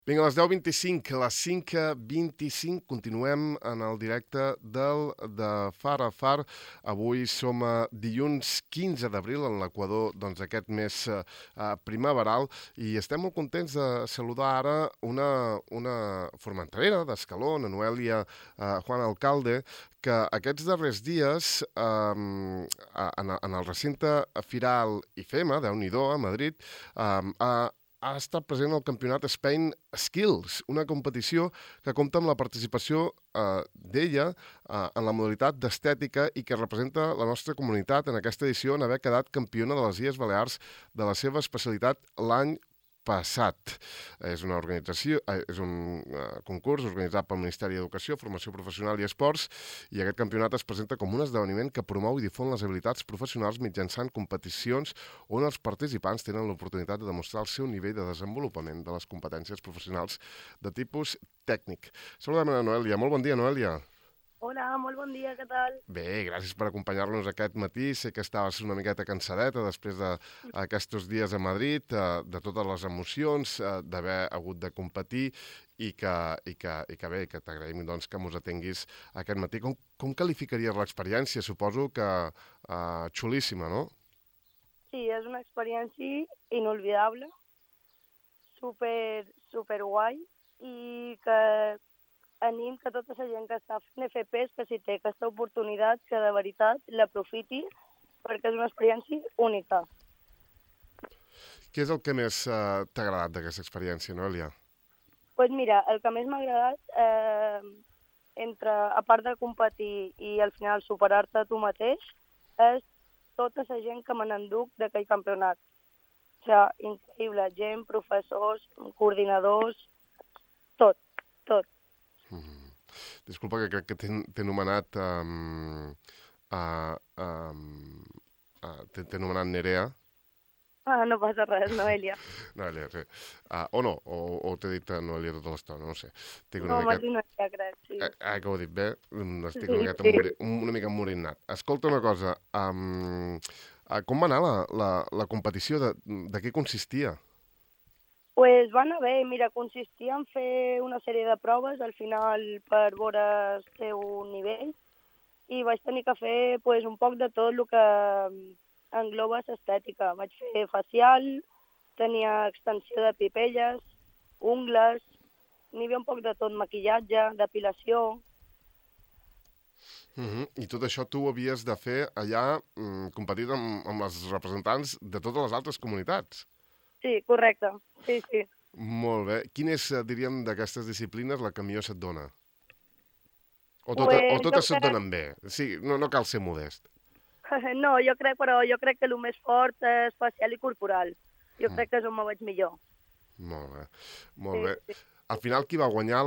Vinga, a les 10:25, a les 5:25, continuem en el directe de Far a Far. Avui som a dilluns 15 d'abril, en l'equador d'aquest mes primaveral, i estem molt contents de saludar ara una formenterera d'Escaló, na Noèlia Juan Alcalde, que aquests darrers dies en el recinte Firal IFEMA, Déu-n'hi-do, a Madrid, ha estat present al campionat Spain Skills, una competició que compta amb la participació d'ella en la modalitat d'estètica i que representa la nostra comunitat en aquesta edició en haver quedat campiona de les Illes Balears de la seva especialitat l'any passat. És una organització, és un concurs organitzat pel Ministeri d'Educació, Formació Professional i Esports, i aquest campionat es presenta com un esdeveniment que promou i difon les habilitats professionals mitjançant competicions on els participants tenen l'oportunitat de demostrar el seu nivell de desenvolupament de les competències professionals de tipus tècnic. Saludem a Noèlia. Molt bon dia, Noèlia. Hola, molt bon dia, què tal? Bé, gràcies per acompanyar-nos aquest matí. Sé que estaves una miqueta cansadeta després d'aquests dies a Madrid, de totes les emocions, d'haver hagut de competir i que bé, que t'agraïm doncs, que mos atenguis aquest matí. Com qualificaries l'experiència? Suposo que xulíssima, no? Sí, és una experiència inolvidable, super guai, i que anim que tota la gent que està fent FPs, que si té aquesta oportunitat, que de veritat l'aprofiti, perquè és una experiència única. Què és el que més t'ha agradat d'aquesta experiència, Noèlia? Doncs mira, el que més m'ha agradat, a part de competir i al final superar-te a tu mateix, és tota la gent que me n'enduc d'aquell campionat. O sigui, increïble, gent, professors, coordinadors, tot. Disculpa, que crec que t'he anomenat t'he anomenat Nerea. No passa res, Noèlia. Noèlia, sí. O no, o t'he dit Noèlia tota l'estona, no ho sé. No, m'has dit Noèlia, crec, sí. Que ho he dit bé, estic Sí. una mica emmorinat. Escolta una cosa, com va anar la competició? De què consistia? Pues va anar bé, mira, consistia en fer una sèrie de proves al final per veure el seu nivell, i vaig tenir que fer pues, un poc de tot el que engloba l'estètica. Vaig fer facial, tenia extensió de pipelles, ungles, n'hi havia un poc de tot, maquillatge, depilació. I tot això tu ho havies de fer allà competint amb les representants de totes les altres comunitats. Sí, correcte, sí. Molt bé. Quina és, diríem, d'aquestes disciplines la que millor se't dona? O Pues, totes se't donen bé? Sí, no cal ser modest. No, jo crec que el més fort és facial i corporal. Jo crec que és on me veig millor. Molt bé, molt Sí, bé. sí. Al final, qui va guanyar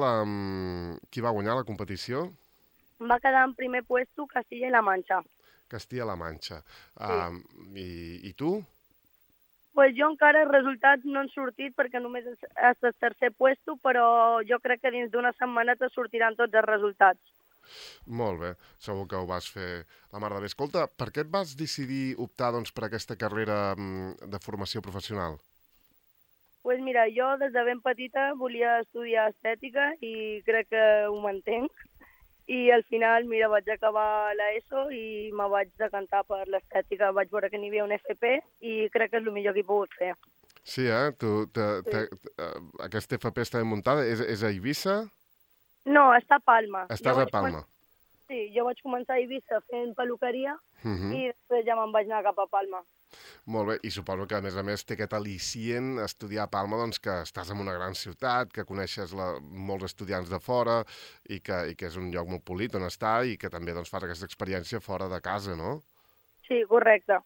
la competició? Va quedar en primer puesto Castilla y La Mancha. Castilla-La Manxa. Sí. I tu? Pues jo encara els resultats no han sortit perquè només és el tercer puesto, però jo crec que dins d'una setmana te sortiran tots els resultats. Molt bé, segur que ho vas fer la mar de bé. Escolta, per què et vas decidir optar per aquesta carrera de formació professional? Pues mira, jo des de ben petita volia estudiar estètica i crec que ho mantenc. I al final, mira, vaig acabar l'ESO i me vaig decantar per l'estètica. Vaig veure que n'hi havia un FP i crec que és el millor que he pogut fer. Sí, aquesta FP està ben muntada. És a Eivissa? No, està a Palma. Estàs a Palma. Sí, jo vaig començar a Eivissa fent peluqueria I i després ja me'n vaig anar cap a Palma. Molt bé, i suposo que a més té aquest al·licient estudiar a Palma, que estàs en una gran ciutat, que coneixes molts estudiants de fora i que és un lloc molt polit on estar i que també fas aquesta experiència fora de casa, no? Sí, correcte.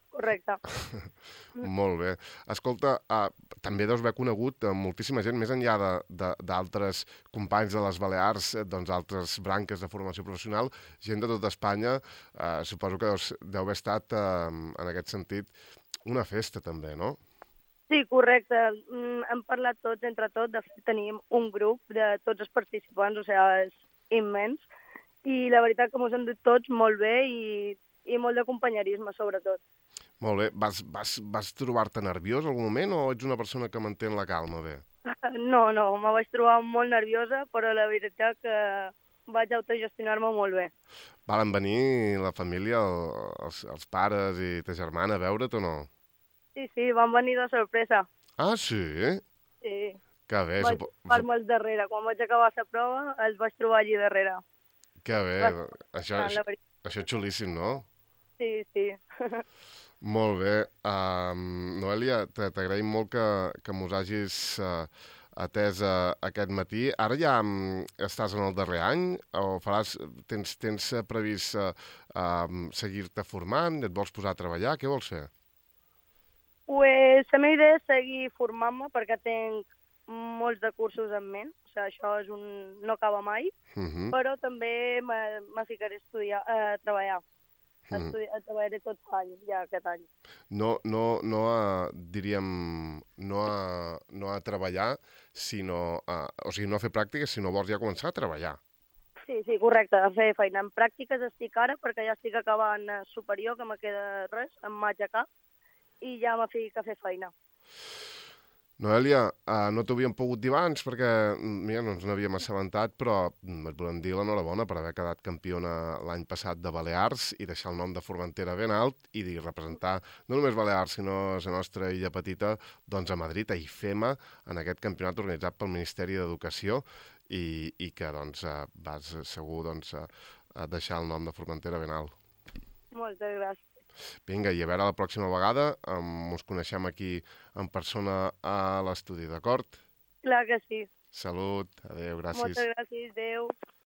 Molt bé. Escolta, també deus haver conegut moltíssima gent, més enllà d'altres companys de les Balears, altres branques de formació professional, gent de tota Espanya. Suposo que deu haver estat, en aquest sentit, una festa també, no? Sí, correcte. Hem parlat tots entre tots. De fet, tenim un grup de tots els participants, o sigui, és immens. I la veritat que mos hem dit tots molt bé i molt de companyerisme, sobretot. Molt bé. Vas trobar-te nerviós en algun moment o ets una persona que mantén la calma bé? No, no, me vaig trobar molt nerviosa, però la veritat que vaig autogestionar-me molt bé. Valen venir la família, els pares i ta germana a veure't o no? Sí, sí, van venir de sorpresa. Ah, sí? Sí, Que bé, vaig trobar-me al darrere. Quan vaig acabar la prova, els vaig trobar allí darrere. que bé. Va ser Això, emocionant, la veritat. això és xulíssim, no? Sí, sí. Molt bé. Noelia, t'agraïm molt que mos hagis atès aquest matí. Ara ja estàs en el darrer any o tens previst seguir-te formant? Et vols posar a treballar? Què vols fer? Pues, la meva idea és seguir formant-me perquè tinc molts de cursos en ment. O sigui, això és no acaba mai, però també me ficaré a estudiar, a treballar. Treballaré tot l'any, ja aquest any. Diríem, no a treballar, sinó o sigui, no a fer pràctiques, sinó vols ja començar a treballar. Sí, sí, correcte, a fer feina. En pràctiques estic ara perquè ja estic acabant superior, que me queda res, em vaig a cap, i ja me fico a fer feina. Noelia, no t'ho havíem pogut dir abans perquè, mira, no ens n'havíem assabentat, però et volem dir l'enhorabona per haver quedat campiona l'any passat de Balears i deixar el nom de Formentera ben alt i representar no només Balears, sinó la nostra illa petita, doncs a Madrid, a IFEMA, en aquest campionat organitzat pel Ministeri d'Educació i que doncs, vas segur doncs, a deixar el nom de Formentera ben alt. Moltes gràcies. Vinga, i a veure la pròxima vegada ens coneixem aquí en persona a l'estudi, d'acord? Clar que sí. Salut, adeu, gràcies. Moltes gràcies, adeu.